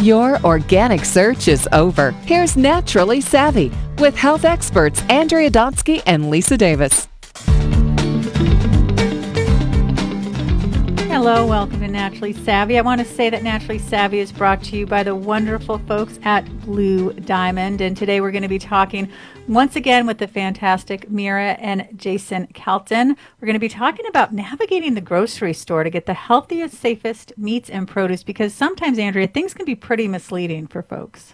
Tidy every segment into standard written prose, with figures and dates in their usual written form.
Your organic search is over. Here's Naturally Savvy with health experts Andrea Donsky and Lisa Davis. Hello, welcome to Naturally Savvy. I want to say that Naturally Savvy is brought to you by the wonderful folks at Blue Diamond. And today we're going to be talking once again with the fantastic Mira and Jason Calton. We're going to be talking about navigating the grocery store to get the healthiest, safest meats and produce, because sometimes, Andrea, things can be pretty misleading for folks.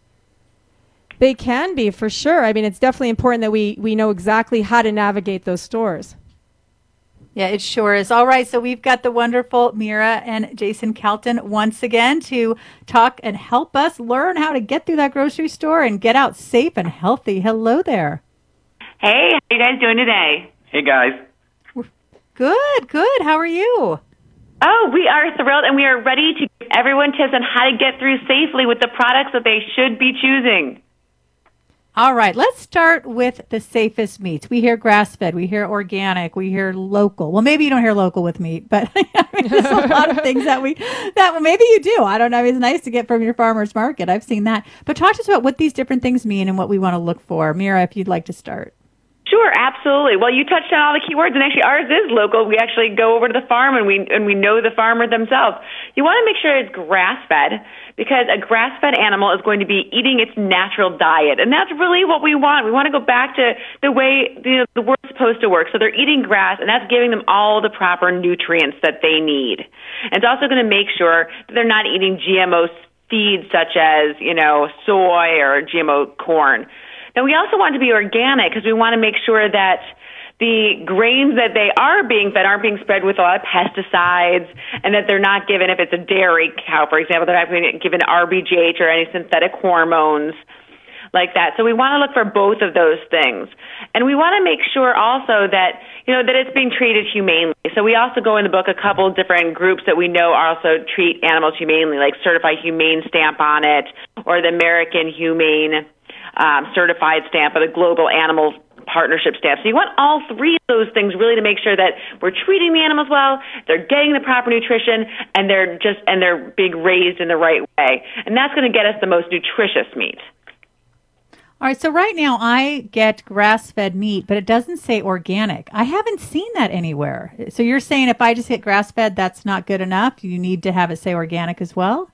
They can be, for sure. I mean, it's definitely important that we know exactly how to navigate those stores. Yeah, it sure is. All right, so we've got the wonderful Mira and Jason Calton once again to talk and help us learn how to get through that grocery store and get out safe and healthy. Hello there. Hey, how you guys doing today? Hey, guys. Good, good. How are you? Oh, we are thrilled, and we are ready to give everyone tips on how to get through safely with the products that they should be choosing. All right, let's start with the safest meats. We hear grass-fed, we hear organic, we hear local. Well, maybe you don't hear local with meat, but I mean, there's a lot of things that maybe you do. I don't know. It's nice to get from your farmer's market. I've seen that. But talk to us about what these different things mean and what we want to look for. Mira, if you'd like to start. Sure, absolutely. Well, you touched on all the key words, and actually ours is local. We actually go over to the farm, and we know the farmer themselves. You want to make sure it's grass-fed, because a grass-fed animal is going to be eating its natural diet, and that's really what we want. We want to go back to the way the world's supposed to work. So they're eating grass, and that's giving them all the proper nutrients that they need. And it's also going to make sure that they're not eating GMO feeds such as, soy or GMO corn. And we also want to be organic because we want to make sure that the grains that they are being fed aren't being spread with a lot of pesticides, and that they're not given, if it's a dairy cow, for example, they're not being given RBGH or any synthetic hormones like that. So we want to look for both of those things. And we want to make sure also that, that it's being treated humanely. So we also go in the book a couple different groups that we know also treat animals humanely, like Certified Humane stamp on it, or the American Humane certified stamp, or the Global Animal Partnership stamp. So you want all three of those things really to make sure that we're treating the animals well, they're getting the proper nutrition, and they're being raised in the right way. And that's going to get us the most nutritious meat. All right, so right now I get grass-fed meat, but it doesn't say organic. I haven't seen that anywhere. So you're saying if I just get grass-fed, that's not good enough? You need to have it say organic as well?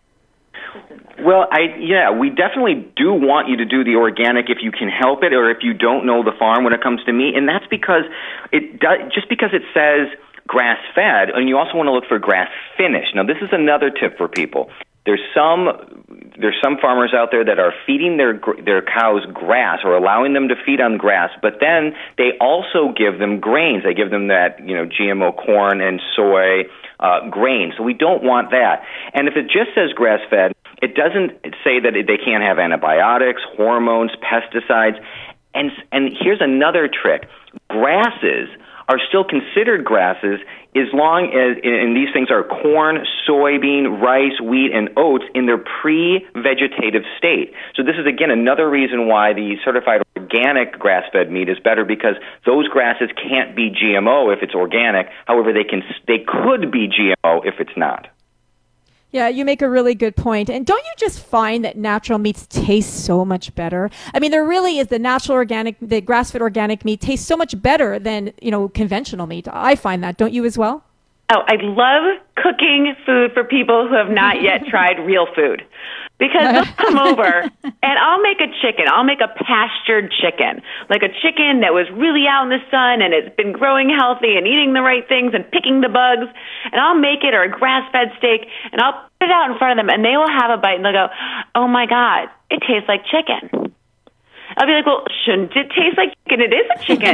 Well, we definitely do want you to do the organic if you can help it, or if you don't know the farm when it comes to meat, and that's because just because it says grass-fed, and you also want to look for grass-finished. Now, this is another tip for people. There's some farmers out there that are feeding their cows grass, or allowing them to feed on grass, but then they also give them grains. They give them that GMO corn and soy grain. So we don't want that. And if it just says grass-fed, it doesn't say that they can't have antibiotics, hormones, pesticides. And here's another trick. Grasses are still considered grasses as long as, and these things are corn, soybean, rice, wheat, and oats in their pre-vegetative state. So this is, again, another reason why the certified organic grass-fed meat is better, because those grasses can't be GMO if it's organic. However, they could be GMO if it's not. Yeah, you make a really good point. And don't you just find that natural meats taste so much better? I mean, there really is the grass-fed organic meat tastes so much better than, conventional meat. I find that. Don't you as well? Oh, I love cooking food for people who have not yet tried real food. Because they'll come over, and I'll make a chicken. I'll make a pastured chicken, like a chicken that was really out in the sun and it's been growing healthy and eating the right things and picking the bugs. And I'll make it, or a grass-fed steak, and I'll put it out in front of them, and they will have a bite, and they'll go, "Oh, my God, it tastes like chicken." I'll be like, "Well, shouldn't it taste like chicken? It is a chicken."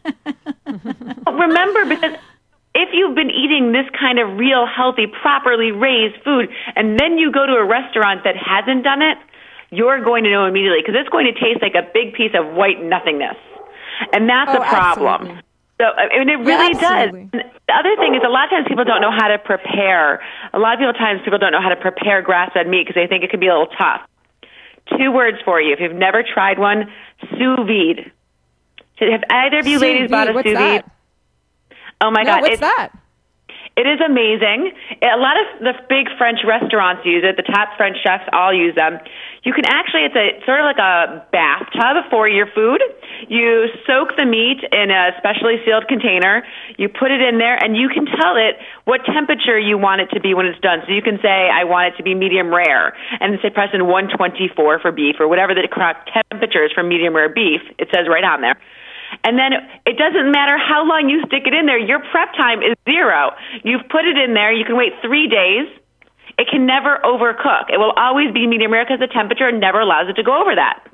Remember, because if you've been eating this kind of real, healthy, properly raised food, and then you go to a restaurant that hasn't done it, you're going to know immediately, because it's going to taste like a big piece of white nothingness. And that's a problem. Absolutely. So, it really does. And the other thing is, a lot of times people don't know how to prepare. People don't know how to prepare grass-fed meat because they think it can be a little tough. 2 words for you. If you've never tried one, sous vide. Have either of you ladies bought a sous vide? Oh, my God. What's that? It is amazing. A lot of the big French restaurants use it. The top French chefs all use them. You can actually, it's sort of like a bathtub for your food. You soak the meat in a specially sealed container. You put it in there, and you can tell it what temperature you want it to be when it's done. So you can say, I want it to be medium rare, and say press in 124 for beef, or whatever the correct temperature is for medium rare beef. It says right on there. And then it doesn't matter how long you stick it in there. Your prep time is 0. You've put it in there. You can wait 3 days. It can never overcook. It will always be medium rare because the temperature never allows it to go over that.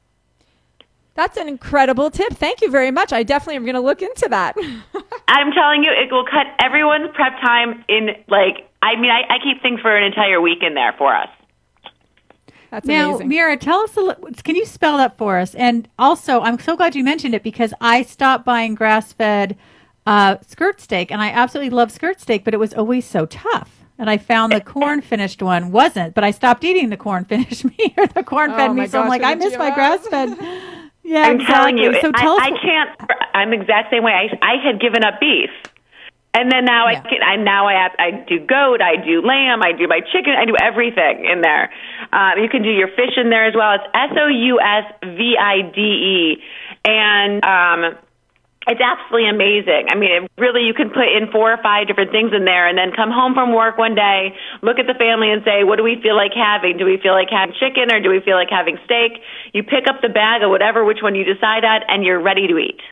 That's an incredible tip. Thank you very much. I definitely am going to look into that. I'm telling you, it will cut everyone's prep time in, I keep things for an entire week in there for us. That's now, amazing. Mira, tell us, can you spell that for us? And also, I'm so glad you mentioned it because I stopped buying grass-fed skirt steak, and I absolutely love skirt steak, but it was always so tough. And I found the corn-finished one wasn't, but I stopped eating the corn-finished meat or the corn-fed meat, so I'm like, I miss my grass-fed. Yeah, I'm telling you, so tell us. I can't, I'm the exact same way. I had given up beef. And then now I do goat, I do lamb, I do my chicken, I do everything in there. You can do your fish in there as well. It's SOUSVIDE, and it's absolutely amazing. I mean, you can put in 4 or 5 different things in there, and then come home from work one day, look at the family, and say, what do we feel like having? Do we feel like having chicken, or do we feel like having steak? You pick up the bag of which one you decide at, and you're ready to eat.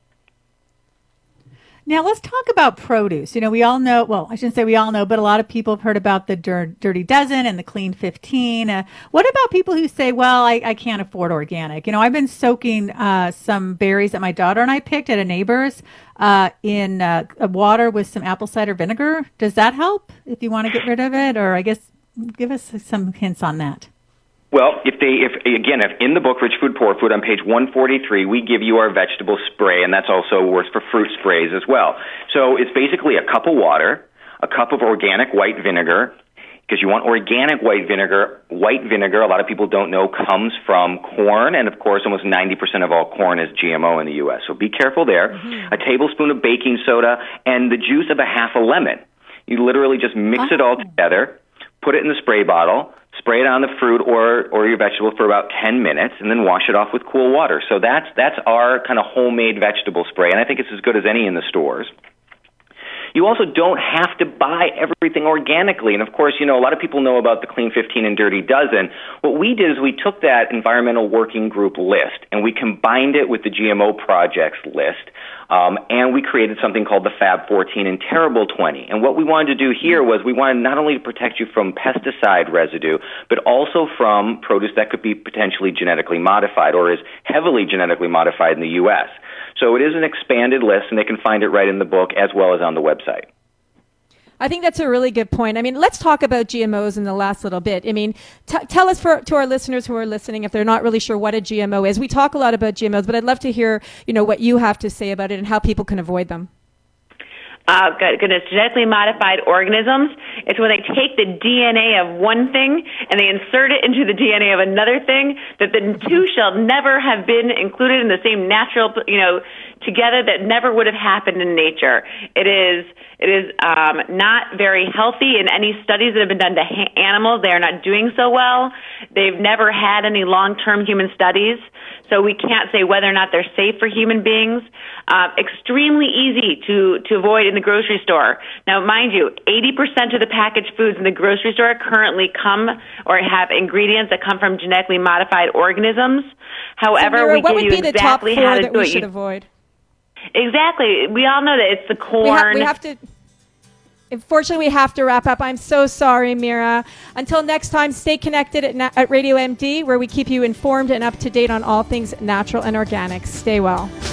Now, let's talk about produce. We all know, well, I shouldn't say we all know, but a lot of people have heard about the Dirty Dozen and the Clean 15. What about people who say, well, I can't afford organic? I've been soaking some berries that my daughter and I picked at a neighbor's in water with some apple cider vinegar. Does that help if you want to get rid of it? Or I guess give us some hints on that. Well, if in the book, Rich Food, Poor Food, on page 143, we give you our vegetable spray, and that's also works for fruit sprays as well. So it's basically a cup of water, a cup of organic white vinegar, because you want organic white vinegar. White vinegar, a lot of people don't know, comes from corn, and of course, almost 90% of all corn is GMO in the U.S., so be careful there. Mm-hmm. A tablespoon of baking soda, and the juice of a half a lemon. You literally just mix it all together, put it in the spray bottle, spray it on the fruit or your vegetable for about 10 minutes, and then wash it off with cool water. So that's our kind of homemade vegetable spray, and I think it's as good as any in the stores. You also don't have to buy everything organically. And, of course, a lot of people know about the Clean 15 and Dirty Dozen. What we did is we took that environmental working group list, and we combined it with the GMO projects list, and we created something called the Fab 14 and Terrible 20. And what we wanted to do here was we wanted not only to protect you from pesticide residue, but also from produce that could be potentially genetically modified or is heavily genetically modified in the U.S. So it is an expanded list, and they can find it right in the book as well as on the website. I think that's a really good point. I mean, let's talk about GMOs in the last little bit. I mean, tell us to our listeners who are listening, if they're not really sure what a GMO is. We talk a lot about GMOs, but I'd love to hear, what you have to say about it and how people can avoid them. Goodness, genetically modified organisms. It's when they take the DNA of one thing and they insert it into the DNA of another thing, that the two shall never have been included in the same natural, together, that never would have happened in nature. It is not very healthy. In any studies that have been done to animals, they are not doing so well. They've never had any long-term human studies, so we can't say whether or not they're safe for human beings. Extremely easy to avoid in the grocery store. Now, mind you, 80% of the packaged foods in the grocery store currently come or have ingredients that come from genetically modified organisms. However, so Mira, we give you exactly how to do it. What would be the top 4 that we should avoid? Exactly. We all know that it's the corn. We have to. Unfortunately, we have to wrap up. I'm so sorry, Mira. Until next time, stay connected at Radio MD, where we keep you informed and up to date on all things natural and organic. Stay well.